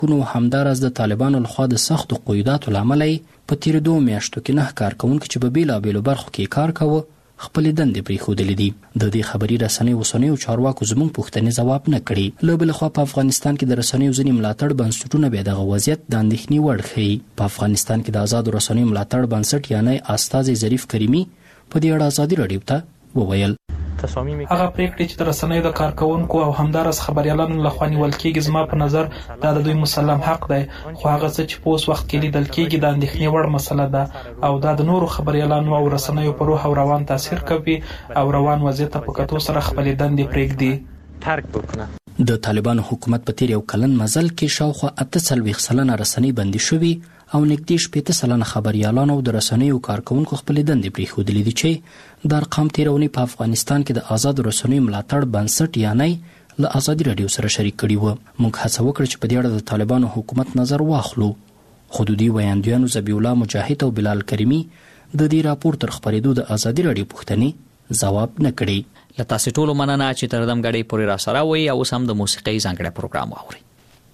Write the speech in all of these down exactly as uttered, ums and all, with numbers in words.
کونو همدارس د طالبانو لخوا د سختو قیوداتو له امله په تیرو دوو میاشتو کې نه کارکوونکي چې په بېلابېلو برخو کې کار کوه خپلې دندې پرېښودلې دي. د دې خبري رسنیو اوسنیو چارواکو زموږ پوښتنې ځواب نه کړي. له بلې خوا په افغانستان کې د رسنیو ځینې ملاتړ بنسټونه بیا دغه وضعیت د اندېښنې وړ ښیي. په افغانستان کې د آزادو رسنیو ملاتړ بنسټ یعنی استازی ظریف کریمي په دې اړه ازادي راډیو ته وویل: هغه پریکړې چې د رسنیو د کارکونکو او همدارس خبريالانو لخوا نیول کېږي زما په نظر دا د دوی مسلم حق دی، خو هغه څه چې په اوس وخت کې لیدل کېږي د اندېښنې وړ مسله ده او دا د نورو خبريالانو او رسنیو په روح او روان تاثیر کوي او روان وضعیت په کتو سره خپلې دندې پرېږدي ترک وکړه. د طالبانو حکومت په تیر یو کلن مزل کې شاوخوا اته څلوېښت سلنه رسنۍ بندي شوي او نږدې شپېته سلنه خبريالانو او د رسنیو کارکوونکو خپلې دندې پرېښودلې دي چې د ارقام تېره اونۍ په افغانستان کې د آزادو رسنیو ملاتړ بنسټ یعنی له ازادي راډیو سره شریک کړي وو. موږ هڅه وکړه چې په دې اړه د طالبانو حکومت نظر واخلو، خو د دوی ویاندویانو ذبیح الله مجاهد او بلال کریمي د دې راپور تر خپرېدو د ازادي راډیو پوښتنې ځواب نه کړي. له تاسې ټولو مننه چې تر دم غړي پورې راسره وئ او اوس هم د موسیقۍ ځانګړی پروګرام واورئ.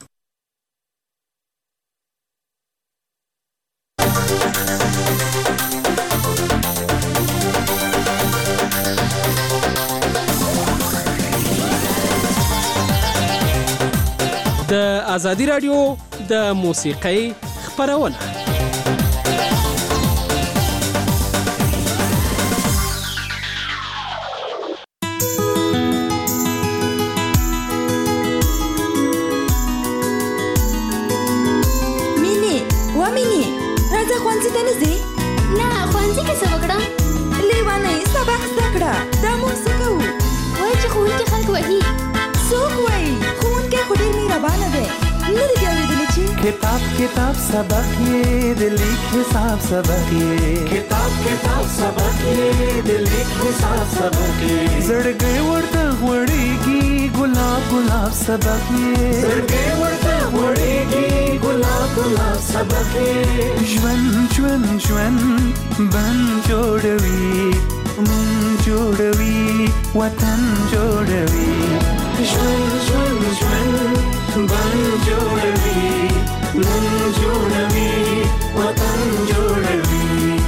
د ازادي راډیو د موسیقۍ خپرونه. किताब किताब सबक ये दिल हिसाब सबक ये किताब किताब सबक ये दिल हिसाब सबक ये जड़ गए वर्ता वड़ेगी गुलाब गुलाब सबक ये जड़ गए वर्ता वड़ेगी गुलाब गुलाब सबक ये ज्वन ज्वन ज्वन बन जोड़वी मन जोड़वी वतन जोड़वी ज्वन ज्वन ज्वन बन जोड़वी मन जोड़वी वतन जोड़वी.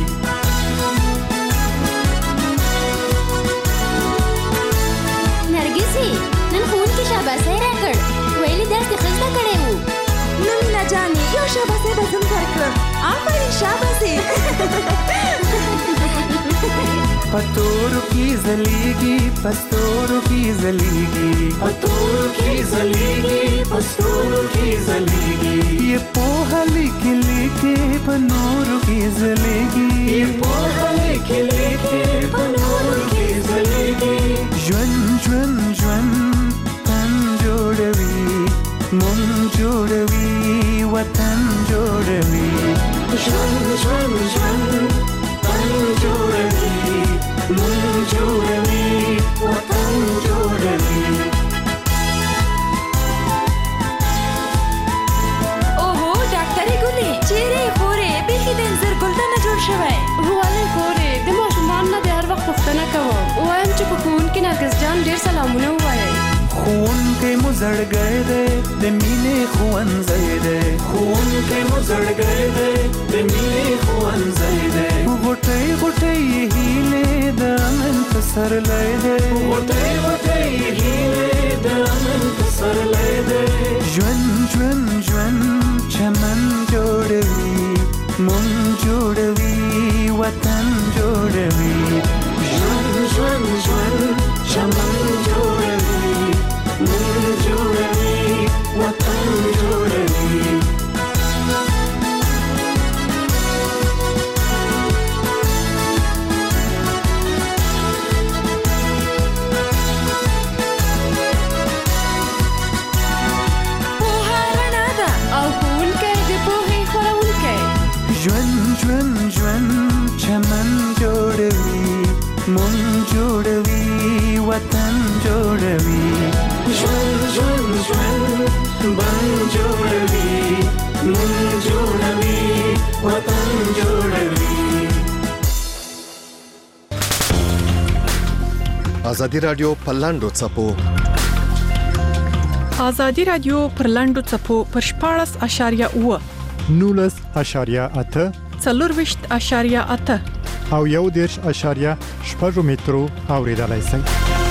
نرګسي نن ښوونکي شاباسي راکړ، ویلي درس دې ښه زده کړی وو. نن نه جانې یو شاباسي به زم درکړم. آفرین شاباسي. पतोरू की जलेगी पस्तोरू की जलेगी पतोरू की जलेगी पस्तोरू की जलेगी ये पोहा लिखे लेके पनोरू की जलेगी ये पोहा लिखे लेके पनोरू की जलेगी ज्वन ज्वन ज्वन तन जोड़वी मन जोड़वी वतन जोड़वी ज्वन ज्वन ज्वन तन जोड़वी मन जोड़वी वतन जोड़वी. ओहो ډاکټرې ګلې چیرې خورې بیخي د انځر ګلدانه جوړ شوی. ولې خورې د ماشومان نه د هر وخت پوښتنه کوم، وایم چې په ښوونکي نرګس جان ډېر سلامونه ووایئ. ښوونکی مو زړ گئے دی د مینې ښوونځی دی ښوونکی مو زړ گئے دی د مینې ښوونځی دی غوټۍ غوټۍ هیلې د امن پسرلی دی غوټۍ غوټۍ هیلې د امن پسرلی دی ژوند ژوند ژوند چمن جوړوي مون جوړوي وطن جوړوي ژوند ژوند ژوند چمن جوړوي مون جوړوي وطن جوړوي. ژوند ژوند ژوند چمن جوړوي مون جوړوي وطن جوړوي ژوند ژوند ژوند بن جوړوي مون جوړوي وطن جوړوي. ازادي رادیو په لاندو څپو ازادي رادیو پر لنډو چپو پر شپاړس اشاریه اوه نولس اشاریه اته څلورویشت اشاریه اته او یو دېرش اشاریه شپږ مترو اوریدلای شئ.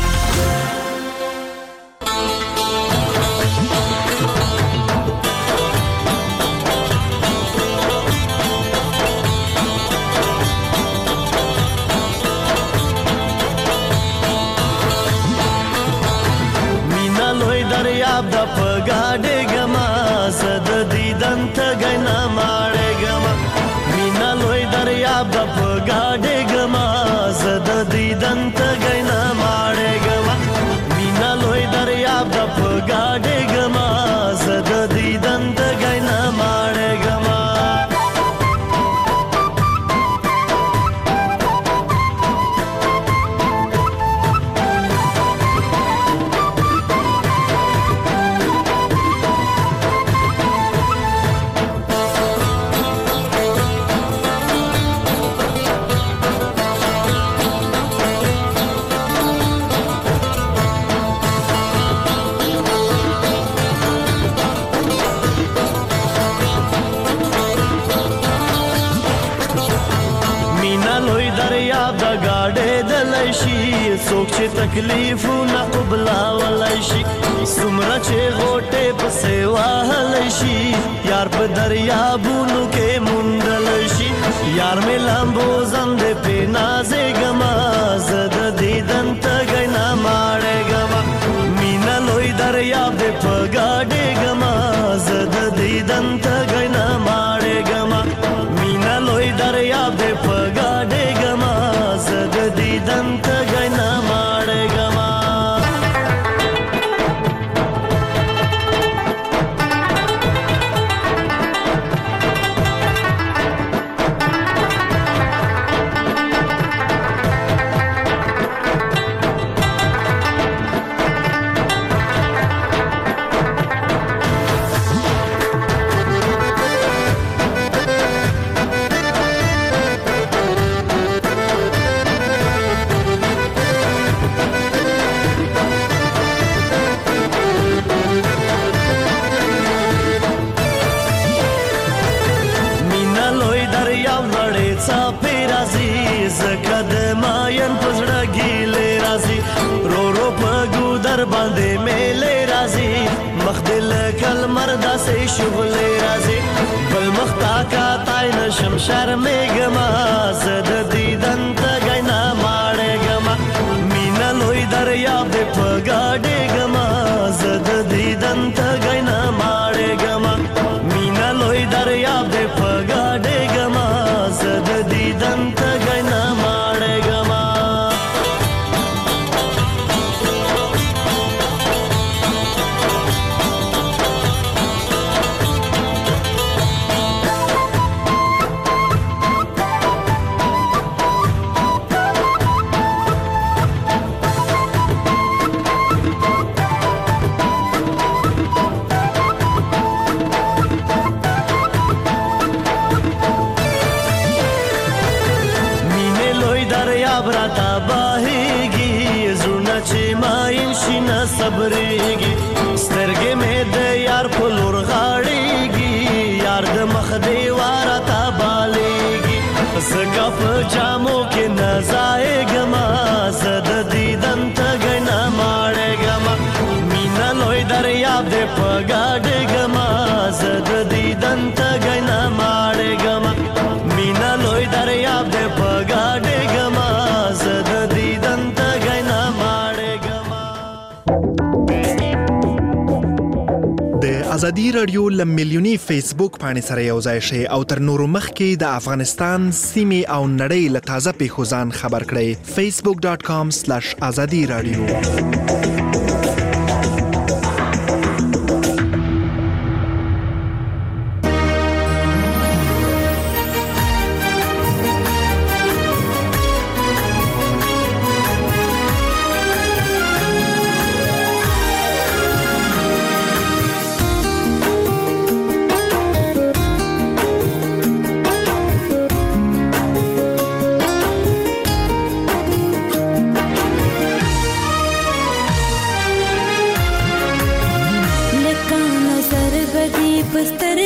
دریاب د پګاډې ګما زد دیدن ته غنا ماړې ګما مینا لوی دریاب د پګاډې ګما زد دیدن ته غنا ماړې ګما مینا لوی دریاب د پګاډې ګما زد دیدن ته غنا ماړې ګما څوک چې تکلیفونه قبلولای شي څومره چې غوټې پسې وهلی شي یار په دریابونو کې موندلی شي یار مې لامبو زندې پې نازېږمه زه د دیدن تږی نه ماړېږمه مینه لوی دریاب دې په ګاډېږمه زه د دیدن تږی نه ماړېږمه مینه لوی دریاب دې په ګاډېږمه زه د دیدن تږی نه ماړېږمه باندې میلې راځي مخ دل کل مردا سي شغلې راځي بل مختا کا تای نشم شرمېږما زد دیدن تږی نه ماړېږما مینا لوی دریاب دې په ګاډېږما زد دیدن تږی نه ماړېږما مینا لوی دریاب دې په ګاډېږما زد دیدن تږی نه ماړېږما صبرېږي سترګې مې د یار په لور غاړېږي یار د مخ دیواره ته بالېږي زکه په جامو کې نه ځایېږمه زه د دیدن تږی نه ماړېږمه مینا لوی دریاب دې په ګاډېږمه زه د دیدن تږی نه ماړېږمه مینا لوی دریاب دې په ګاډېږمه زه د دیدن تږی نه ماړېږمه. د ازادي رادیو ل میلیونی فیسبوک باندې سره یو ځای شئ او تر نورو مخکې د افغانستان سیمې او نړۍ له تازه پیښو ځان خبر کړئ facebook dot com slash azadi radio.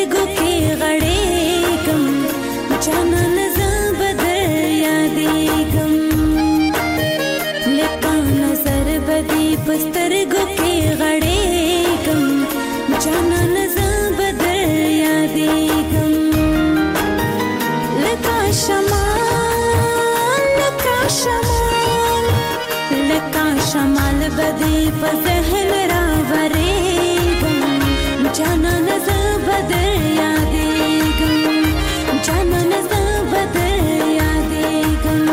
سترګو کې غړېږم جانان زه به در یادېږم لکه نظر به دې په سترګو کې غړېږم جانان زه به در یادېږم لکه شمال لکه شمال لکه شمال به دې په ذهن راورېږم جانان زه به در یادېږم جانان زه به در یادېږم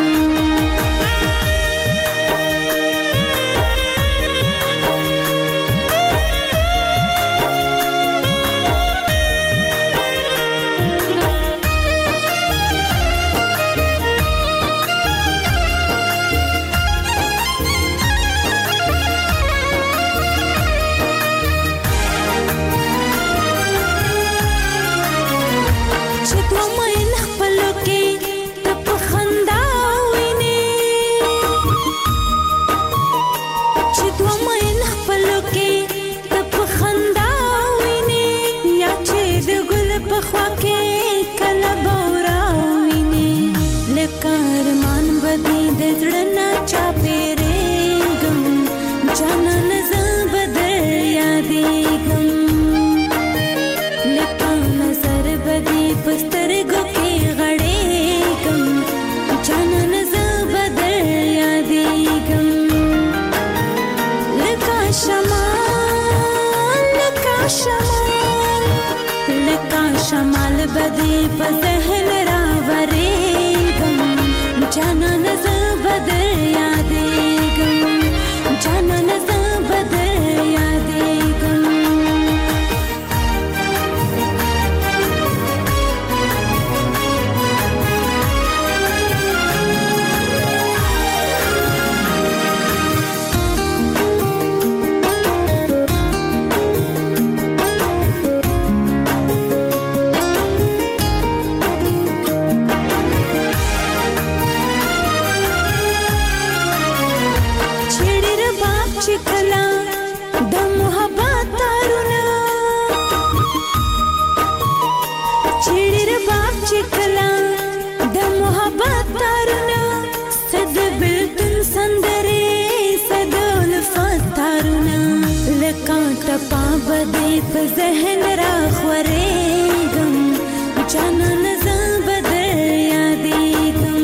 شمال بدی په ذهن راورېږم جانان زه به در یادېږم جانان زه به در یادېږم بدی په ذهن را خورېږم جانان زه به در یادېږم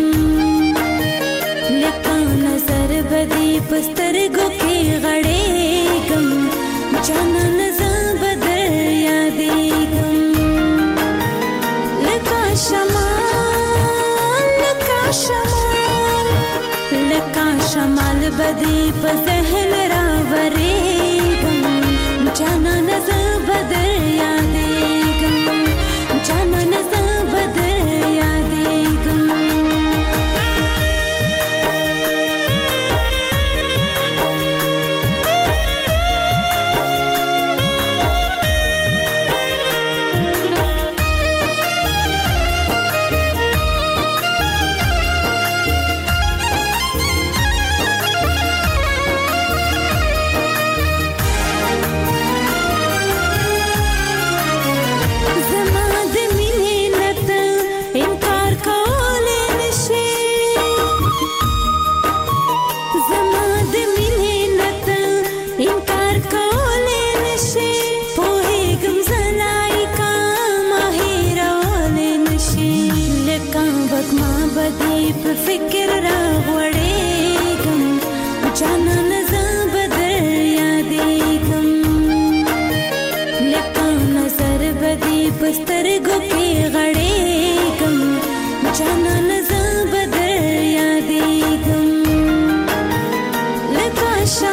لکه نظر بدی په سترګو کې غړېږم جانان زه به در یادېږم لکه شمال لکه شمال لکه شمال بدی په ذهن را ورېږم جانان زه به در یادېږم جانان زه به در یادېږم فکر را غوړېږم جانان زه به در یادېږم لکه نظر به دې په سترګو کې غړېږم جانان زه به در یادېږم لکه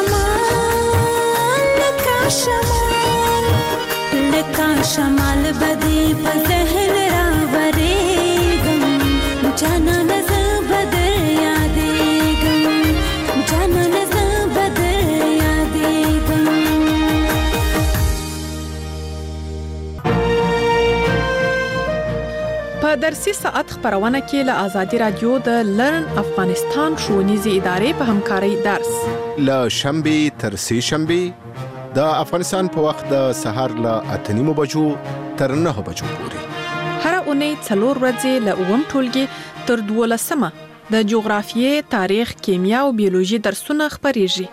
شمال لکه شمال لکه شمال به دې په ذهن راورېږم جانان زه به در یادېږم جانان زه به در یادېږم په درسي ساعت خبرونه کې له آزادي رادیو د لرن افغانستان ښوونیزې ادارې په همکارۍ درس له شنبه تر سه شنبه د افغانستان په وخت د سهار له اته نیمو بجو تر نه بجو پورې. هر اونۍ څلور ورځې له اووم ټولګي تر دولسمه د جغرافیې، تاریخ، کیمیا او بیولوژي درسونه خپریږي.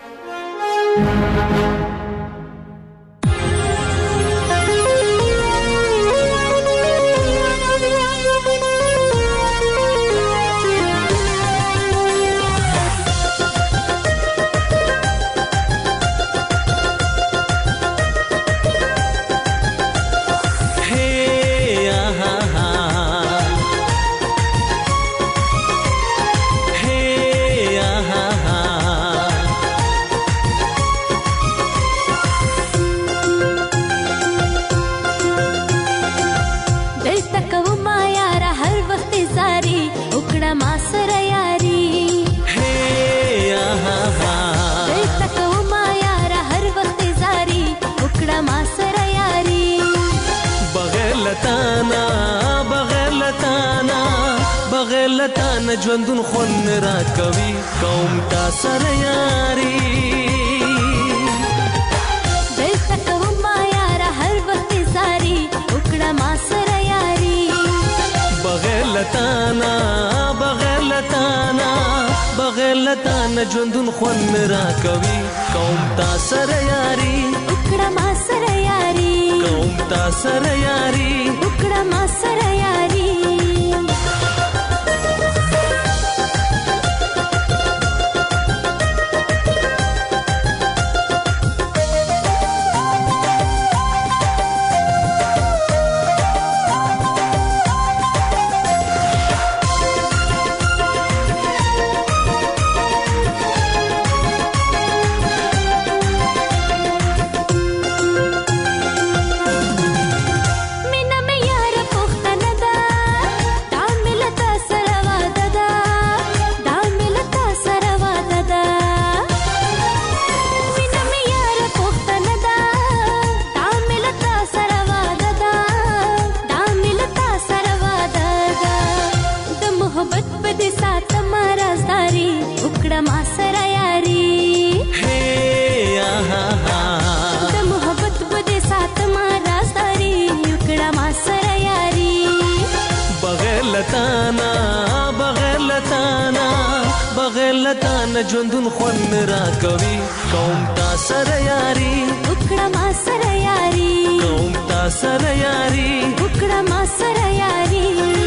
لتانا ژوندون خون را کوي قوم تا سره یاري دلته کوم یار هر وخت ساري وکړه ما سره یاري بغیر لتانا بغیر لتانا بغیر لتانا ژوندون خون را کوي قوم تا سره یاري وکړه ما سره یاري قوم تا سره یاري وکړه ما سره یاري ژوندون خون را کوي قوم تا سره یاري وکړه ما سره یاري قوم تا سره یاري وکړه ما سره یاري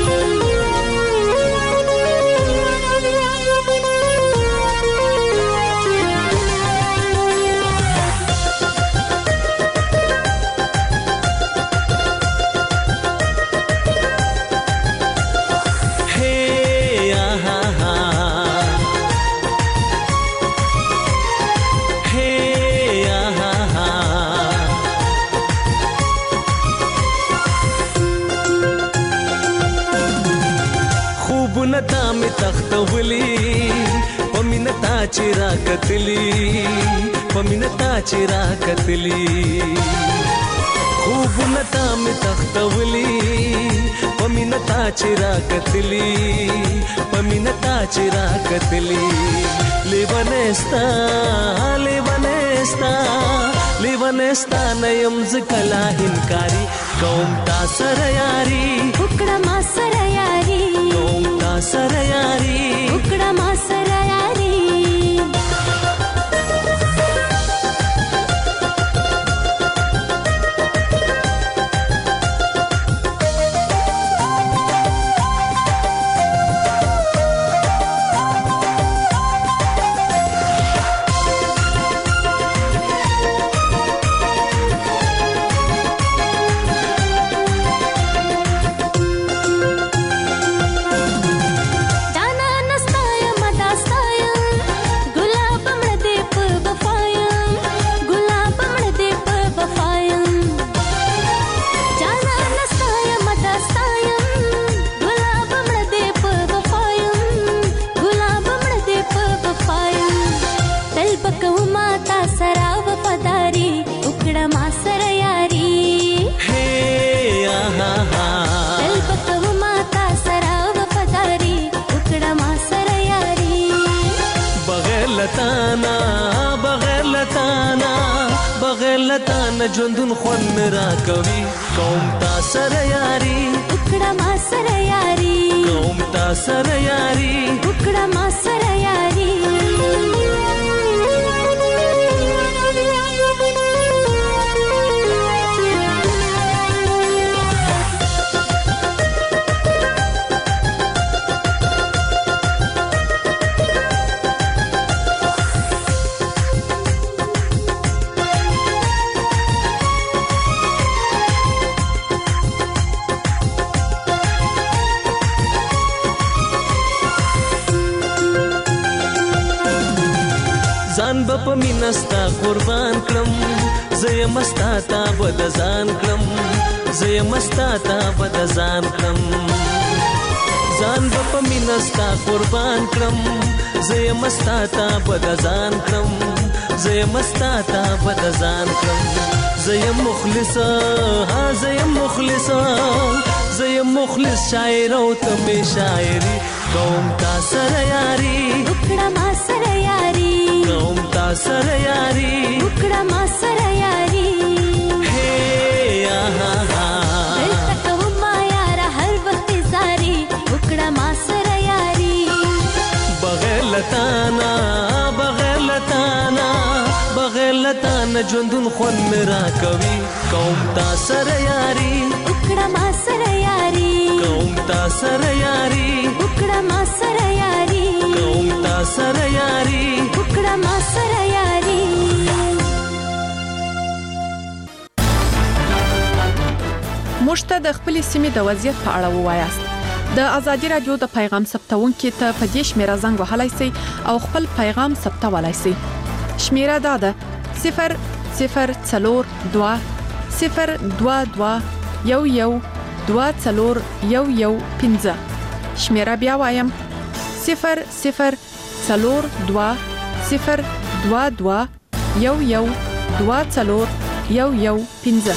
نتا می تختولی پمینتا چیرا کتلی پمینتا چیرا کتلی خوب نتا می تختولی پمینتا چیرا کتلی پمینتا چیرا کتلی لیوانستا لیوانستا لیوانستا نیم زکلا هنکاری قوم تا سره یاري وکړه ما سره یاري قوم تا سره یاري وکړه ما سره یاري ژوندون خوند مې راکوي کوم تا سره یاري وکړه ما سره یاري کوم تا سره یاري وکړه ما سره یاري ځان به په مینه ستا قربان کړم زه یم ستا ته به د ځان کړم زه یم ستا ته به د ځان کړم ځان به په مینه ستا قربان کړم زه یم ستا ته به د ځان کړم زه یم ستا ته به د ځان کړم زه یم مخلصه ها زه یم مخلصه زه یم مخلص شاعر او ته مې شاعري کوم تا سره یاري وکړه ما سره یاري کوم تا سره یاري وکړه ما سره یاري هي آها ها دلته کوم ما یاره هر وخت زاري وکړه ما سره یاري بغیر لتانا بغیر لتانا بغیر لتانا ژوندون خوند مې راکوي کوم تا سره یاري وکړه ما سره یاري کوم تا سره یاري وکړه ما سره یاري کوم تا سره یاري وکړه ما سره یاري موږ ته د خپلې سیمې د وضعیت په اړه ووایاست د ازادي رادیو د پیغام ثبتونکو ته په دې شمیره زنګ وهلای شئ او خپل پیغام ثبتولای شئ شمیره دا ده صفر صفر څلور دوه صفر دوه دوه یو یو دوه څلور یو یو پنځه شمیره بیا وایم صفر صفر څلور دوه صفر دوه دوه یو یو دوه څلور یو یو پنځه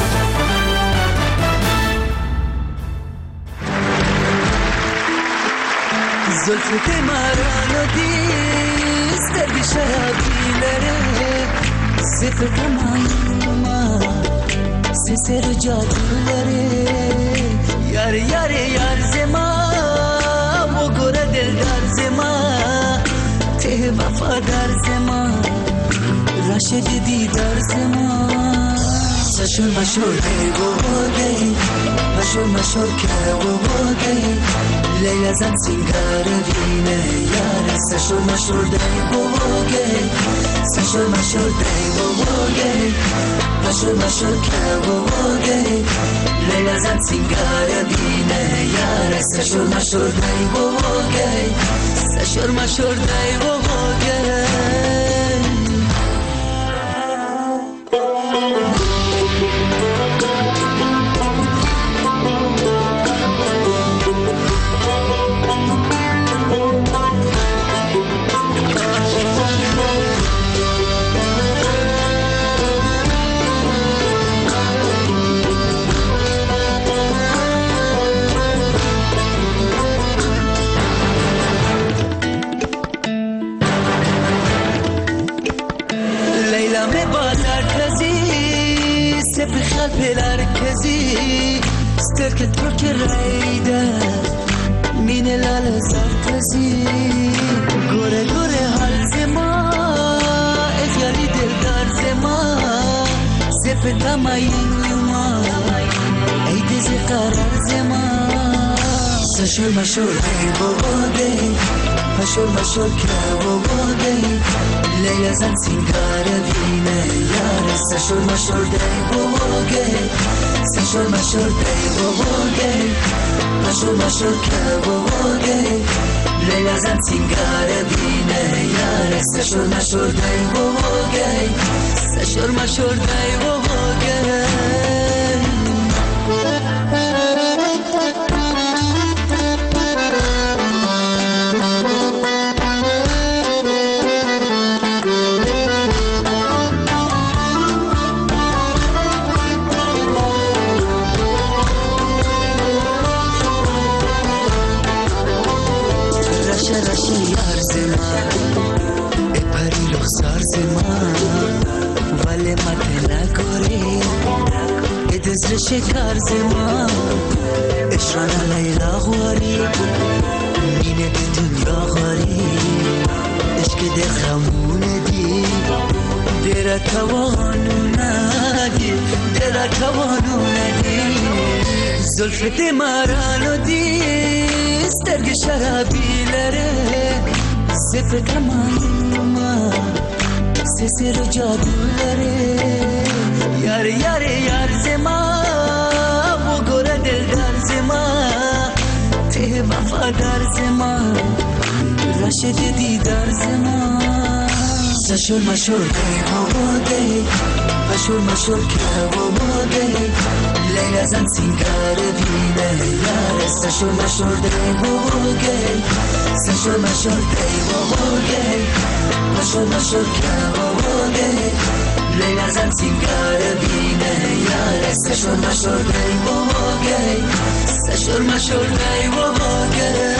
زلفو که مارانو دی سترگی شرابی لره صفر تماما سسر جادو لره یار یار یار زما و گره دلدار زما ته وفادار زما راشد دیدار زما مشور مشور گئی وہ گئی مشور مشور کیا وہ گئی لیلا زن سنگار وینه یار سشور مشور گئی وہ گئی سشور مشور گئی وہ گئی مشور مشور کیا وہ گئی لیلا زن سنگار وینه یار سشور مشور گئی وہ گئی سشور مشور گئی وہ گئی مركزي ستركت برك الريدة مين العلا سركزي غورة غورة هال زما ازيالي دلدار زما زفتا ما ينما ايدي زي قرار زما سشور مشور هي بوغي مشور مشور كلا بوغي ليلة زن سنگار بینه یار سشور مشور دی بوغي سشور مشور دی بوغي مشور مشور كلا بوغي ليلة زن سنگار بینه یار سشور مشور دی بوغي سشور مشور دی بوغي ولی مت نگوری شکر زما اشرانه لیلا غواری مینه دی دنیا غواری عشق دی خمونه دی دیره توانو ندی دیره توانو ندی زلف دی مرانو دی سترگ شرابی لره زفر تماما سسر جادو لره یار یار یار زما و گوره دل در زما ته وفادار زما رشد دیدار زما سشور مشور که بوده مشور مشور که بوده لیلا زن سینگار بینه یار سشور مشور ده بوده سشور مشور ده بوده مشور مشور که بوده لیلا زن سینگار بینه یار سشور مشور ده بوده سشور مشور ده بوده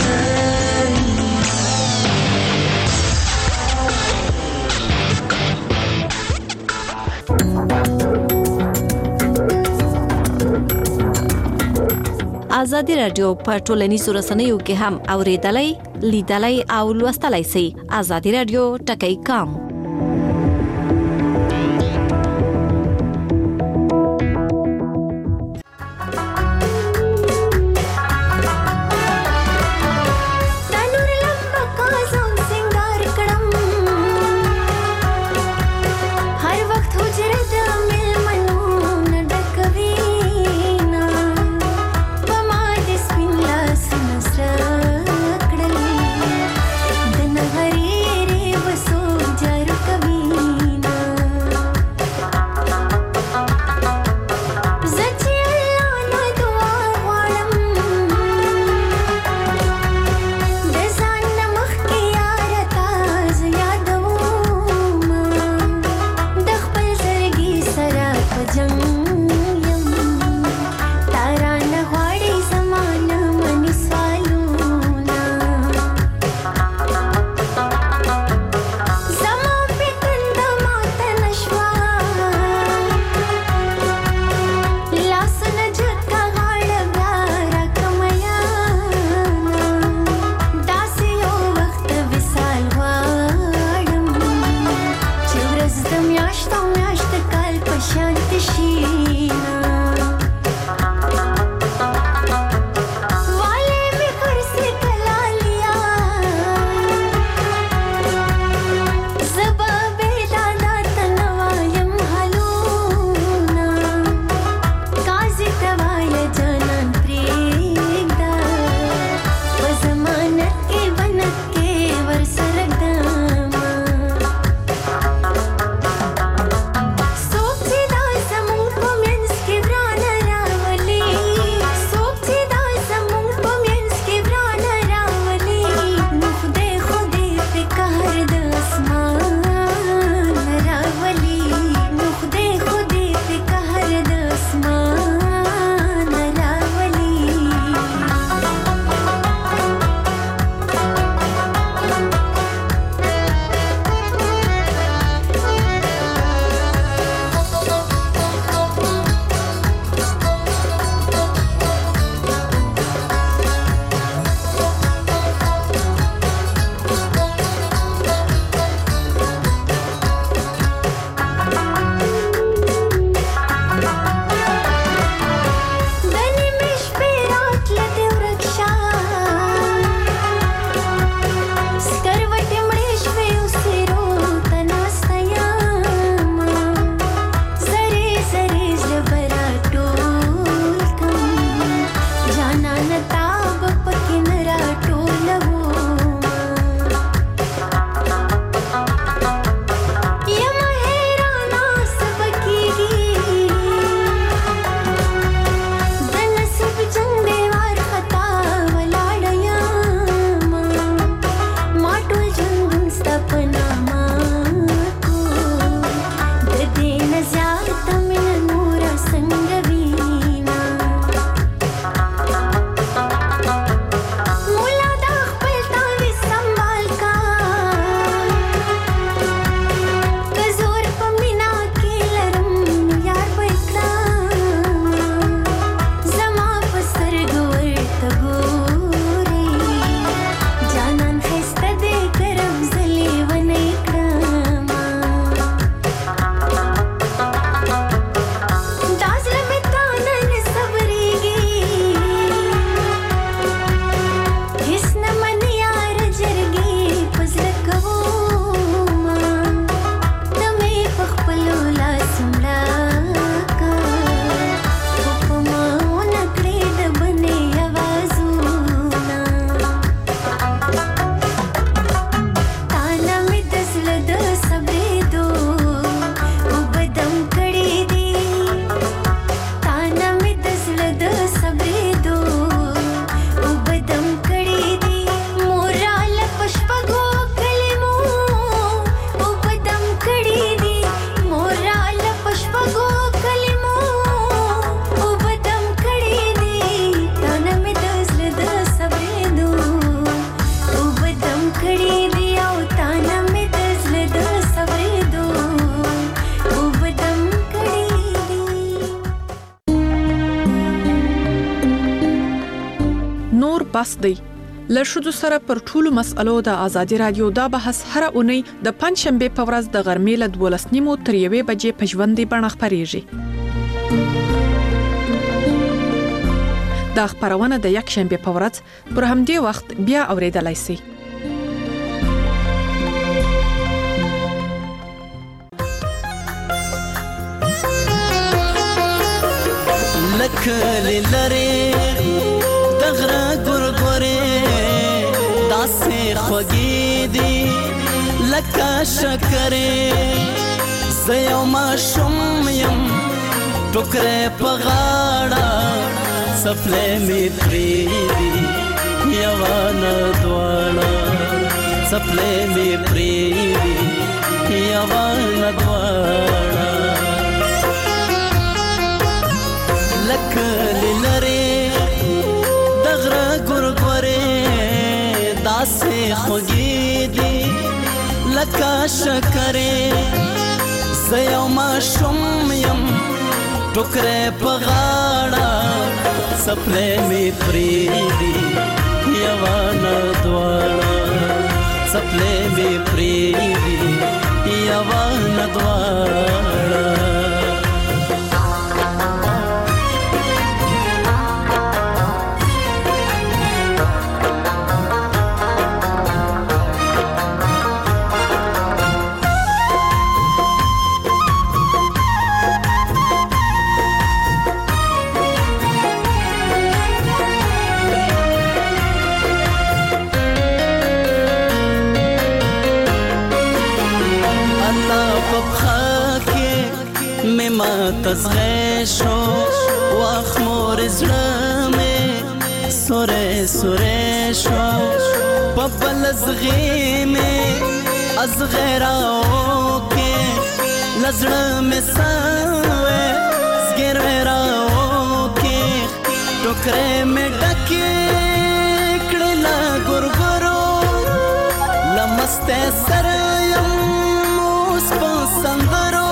ازادي رادیو په ټولنیزو رسنیو کې هم اوریدلای لیدلای او لوستلای شئ. ازادي رادیو ټکی کام जरो بس دی. له ښځو سره پر ټولو مسألو د ازادي رادیو دا بحث هر اونۍ د پنځشنبه په ورځ د غرمې له دولس نیمو تر یوې بجې په ژوندۍ بڼه خپریږي. دا خبرونه د یک شنبه په ورځ پر همدې وخت بیا اوریدلای شئ. لکل لری دغره ګورګورې داسې خوږې دي لکه شکرې زه یو ماشوم یم ټوکرې په غاړه څپلۍ مې پرېږدي یوه نه دواړه څپلۍ مې پرېږدي یوه نه دواړه لکل لری دغره ګورګورې داسې خوږې دي لکه شکرې زه یو ماشوم یم ټوکرې په غاړه څپلۍ مې پرېږدي یوه نه دواړه څپلۍ مې پرېږدي یوه نه دواړه تزغی شو واخ مور زړه مې سورې سورې شو په بل زغی مې ازغی راوکې لزړه مې سوې زګیروی راوکې ټوکرې مې ډکې کړې له ګورګورو له مستۍ سره یم اوس په سندرو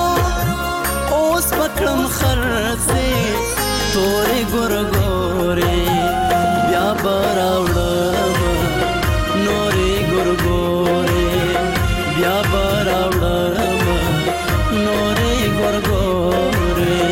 پکړم خرڅې تورې ګورګورې بیا به راوړم نورې ګورګورې بیا به راوړم نورې ګورګورې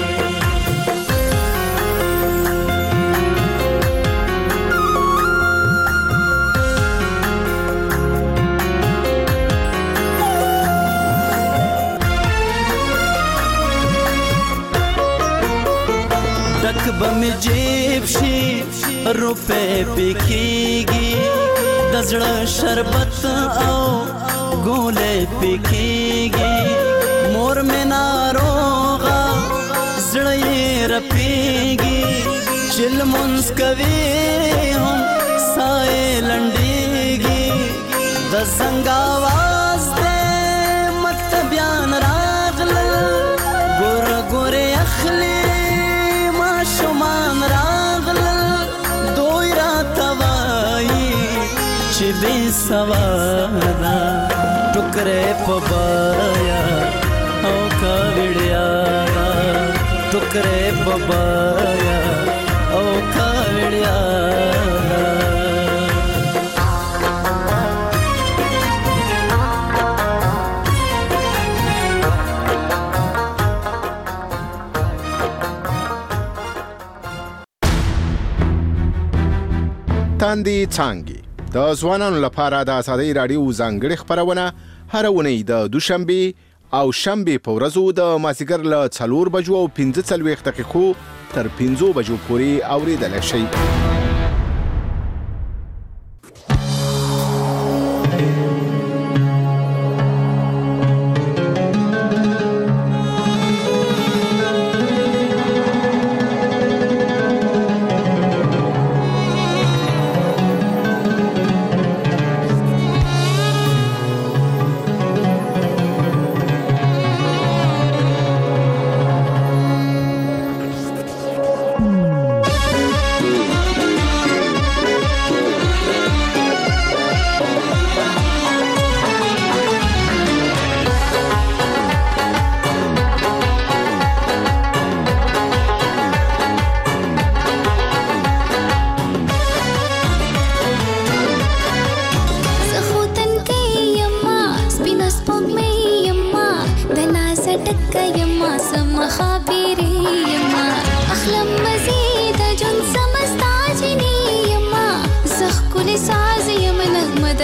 بم جیب شي روپے پکېږي د زړه شربت او ګولې پکېږي مور مې ناروغه زړه یې رپېږي چې لمونځ کوي هم ساه یې لنډېږي د زنګ اواز دی مطلبیان راغلل ګوره ګورې اخلي شمان راغلل دوی راته وایي چې بې سواده ټوکرې په بایا او کاوړیا ټوکرې په بایا او کاوړیا تاندې څانګې د ځوانانو لپاره د ازادۍ راډیو ځانګړې خبرونه هر اونۍ د دوشنبه او شنبه په ورځو د مازیګر له څلور بجو او پنځه څلوېښت دقیقو تر پنځو بجو پورې اوریدلای شئ.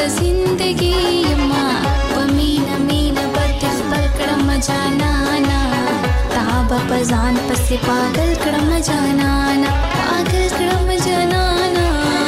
زندگی یما پمینا مینا بد خبر کړم جانانا تاب پزان پسې پاگل کړم جانانا پاگل کړم جانانا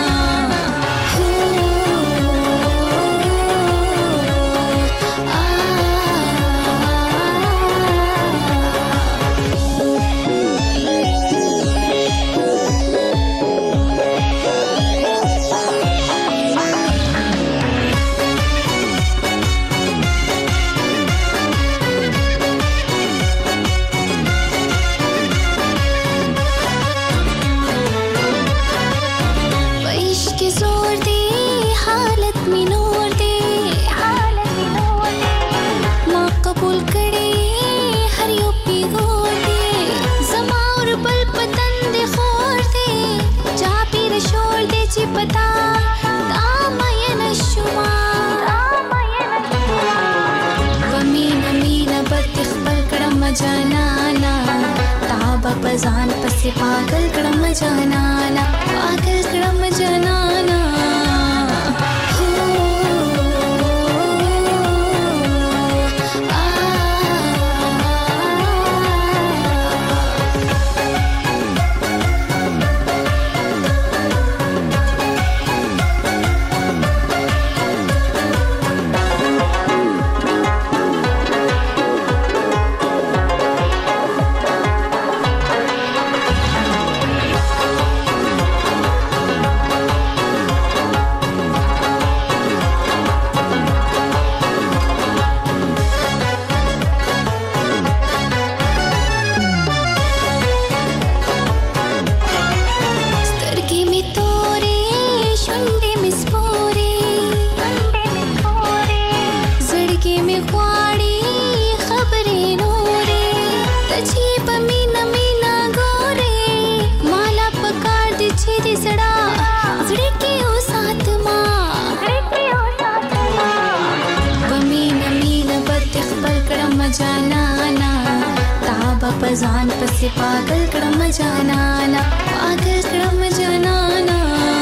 جانانا تاب پزان پسې پاگل کړم جانانا پاگل کړم جانانا پزان پسې پاگل کړم جانانا پاگل کړم جانانا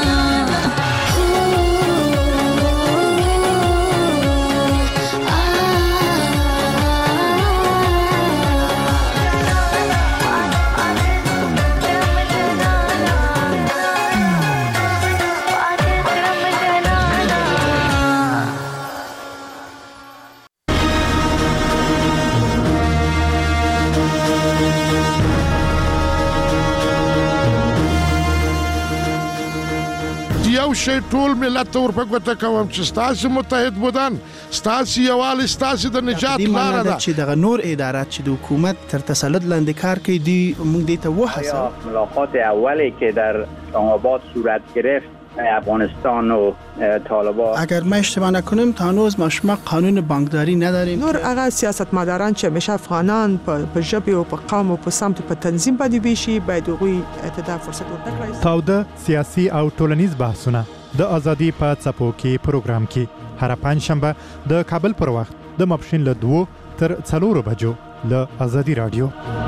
شي ټول ملت ور په ګوته کوم چې ستاسو متحد بودن ستاسو یوال ستاسو د نجات لار ده چې دغه نور ادارات چې د حکومت تر تسلط لاندې کار کوي دی موږ دې ته وحسه ملاقات اولی که در آباد صورت گرفت افغانستان و طالبان اگر ما اشتباه نکنیم تا هنوز ما شما قانون بانکداری نداریم نور هغه سیاستمداران چې همیشه افغانان په ژبه او په قوم او په سمت په تنظیم باندې ویشي باید هغوی ته فرصت ورکړي. تاوده سیاسي او ټولنیز بحثونه د ازادي په څپو کې پروګرام کې هر پنځ شنبه د کابل پر وخت د ماپښین له دوه تر څلورو بجو له ازادي رادیو.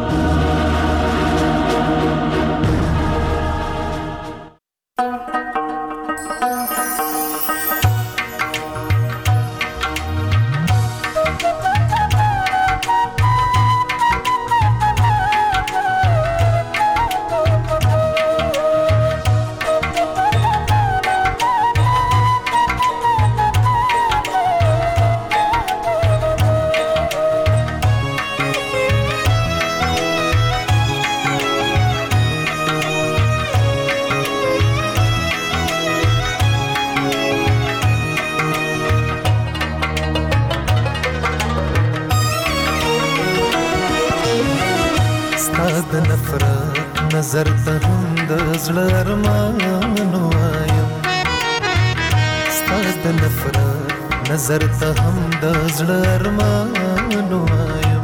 نظر ته هم د زړه ارمان وایم ستا د نفرت نظر ته هم د زړه ارمان وایم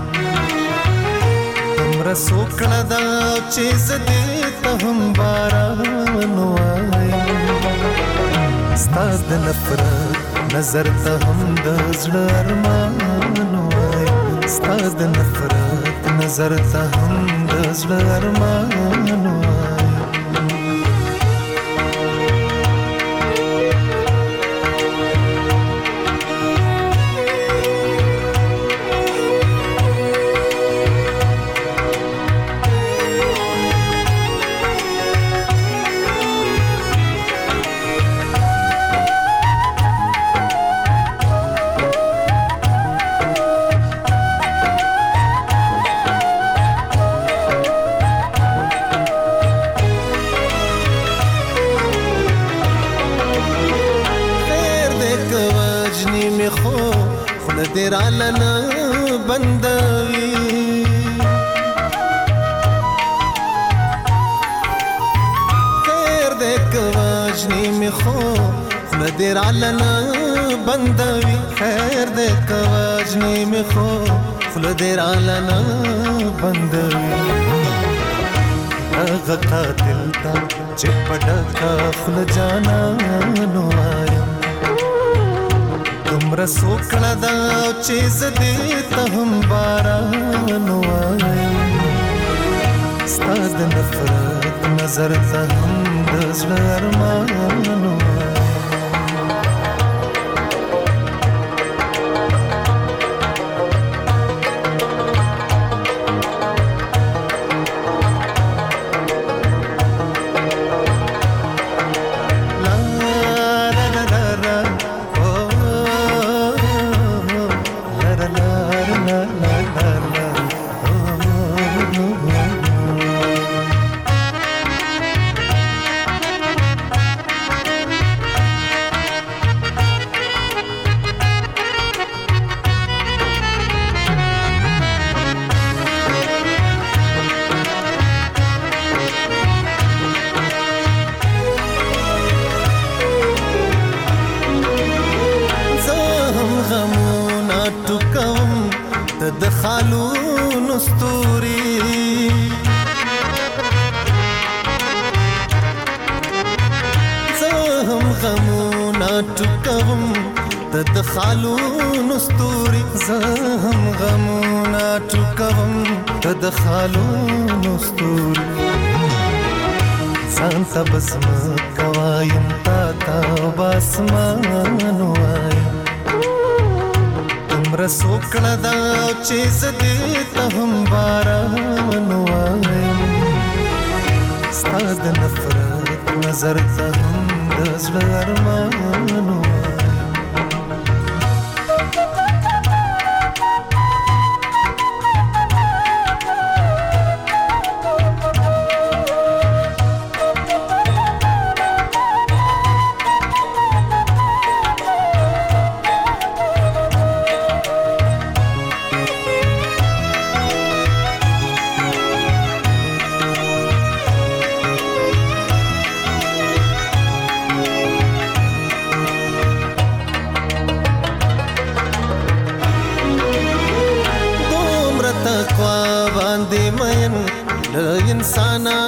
همره سوکړه دا چې زه دې ته هم باران وایم ستا د نفرت نظر ته هم د زړه ارمان وایم ستا د نفرت نظر ته هم د زړه ارمان وایم دې راله نه بندوي خیر دې کواجنی می خو خوله دې راله نه بندوي خیر دې کواجنی می خو خوله دې راله نه بندوي هغه قاتل تا چې پډکا خوله جانانو وایم تمره سوکړه دا چې زدې ته هم باران وایم ستا د نفرت نظر ته هم د زړه ارمان وایم انسانا